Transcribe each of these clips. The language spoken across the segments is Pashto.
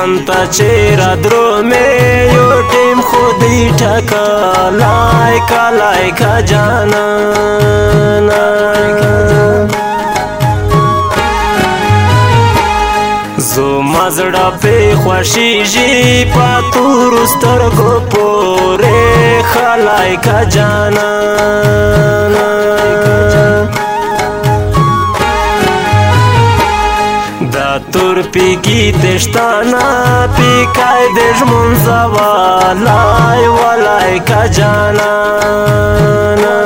ته چې را درومې یو ټیم خو دې ټکلی کلی که جانانه زما زړه پې خوښېږي په تورو سترګو پورې خلی که جانانه دا تور پیږي تشتانه پیکای د ژمون زوالای ولای که جانانه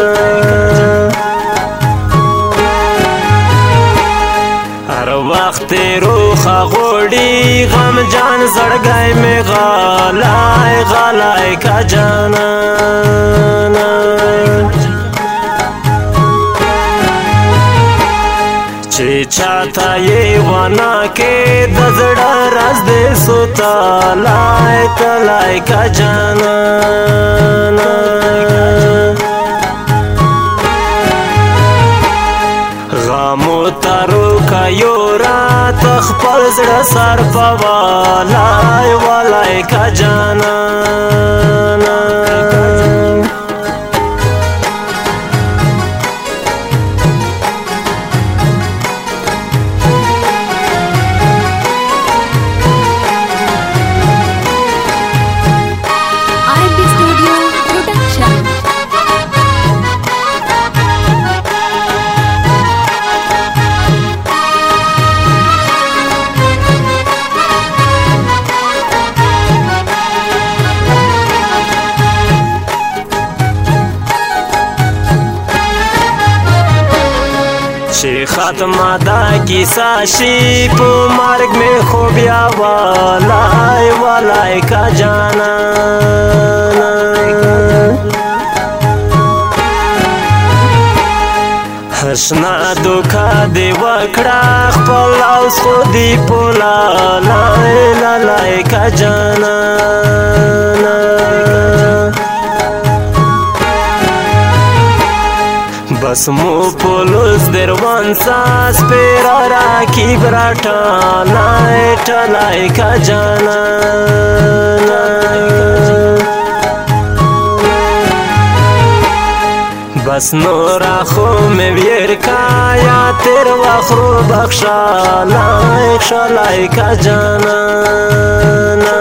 هر وخت روخه غوړي غمجان زړګی مې غلای غلای که جانانه چې چاته یې ونه کې د زړه راز دې سوتلای تلای که جانانه غمو ترو که یو رات خپل زړه سر په والای والای که جانانه چې ختمه دا کیسه شي په مرګ مې خو بیا والای والای که جانانه هشنا دوکه دې وکړه خپل اوس خو دې په لالای لالای که جانانه بس مو پولوس دروان ساس پیرا راکی برا ٹالای ٹالای که جانانه بس نورا خو میں ویر کا یا تیر وخرو بخشالای خشالای که جانانه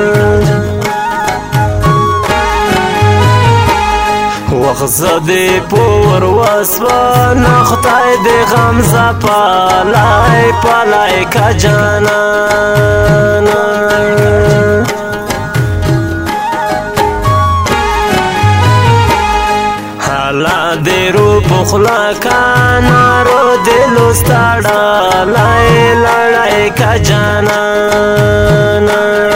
وخزدی پور وسوان خدای دی غمزه پالای پالای که جانانه حالا دی رو پخلا کانارو دلو ستاڑالای لڑای که جانانه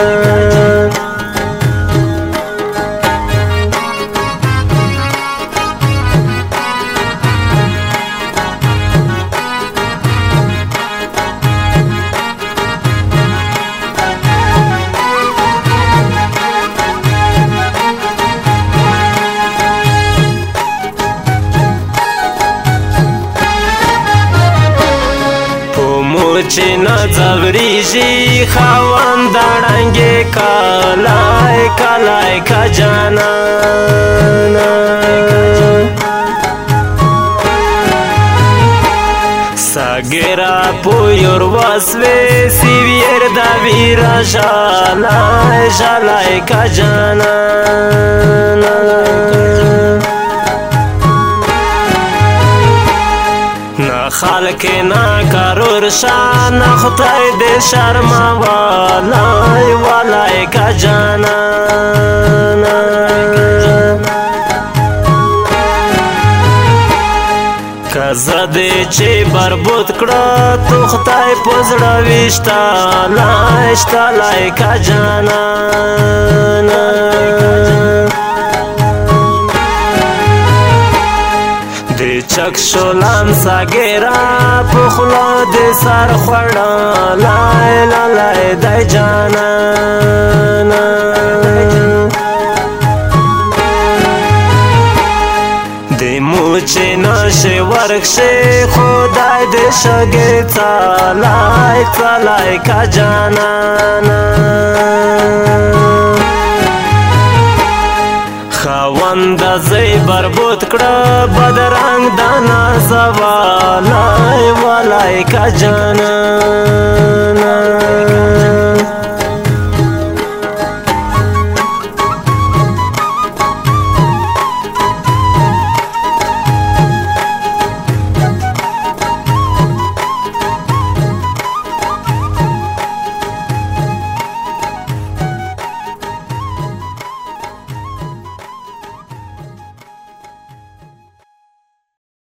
چې نه ځورېږي خاوند ړنګې کلای کلای که جانانه ساګره پویور وسوې سیویر د ویره ژالای ژالای که جانانه خلق نا کرور شان خدای دې شرما والای والای که جانانه که زدې چې بربود کړه تو خدای په زړه ویشتلای شتلای که جانانه چک شولم ساګرا په خوله دې سر خوړلای لالای دی جانانه د مور سوچې نشي ورکشي خدای دې شګې څالای څالای کا جانانا خاوند زی بربود کړه بدرنګ دانا سوالای والای کا جانانا